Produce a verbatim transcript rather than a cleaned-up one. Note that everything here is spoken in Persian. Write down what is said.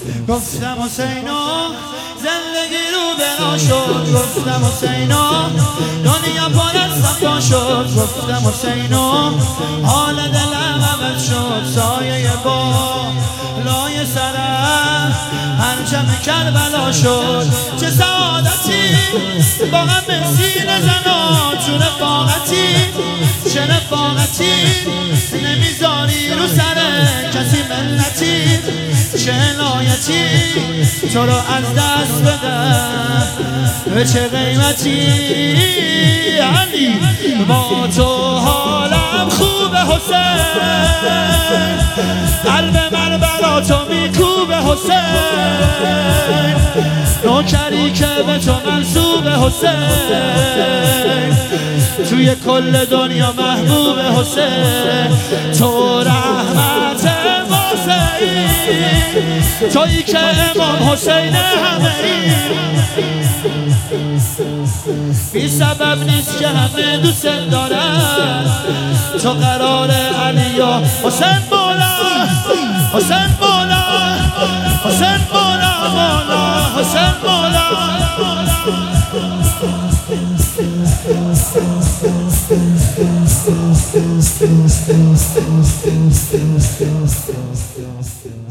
گفتم حسینا زندگی رو بنا شد، گفتم حسینا دنیا پر از صفا شد، گفتم حسینا حال دلم عوض شد، سایه با لای سرم انجام کربلا شد. چه سعادتی با هم به سینه زنا، چه رفاقتی چه رفاقتی نمیذاری رو سر کسی منتی، چه عنایتی تو رو از دست بدم به چه قیمتی. علی با تو حالم خوبه حسین، قلب من برا تو میکوبه حسین، نوکری که به تو منصوبه حسین، توی کل دنیا محبوب حسین. تو رحمت واسعی، تویی که امام حسین همه ای، بی سبب نیست که همه دوست دارن، تو قرار علی و حسین مولا، حسین مولا، حسین مولا، مولا حسین مولا.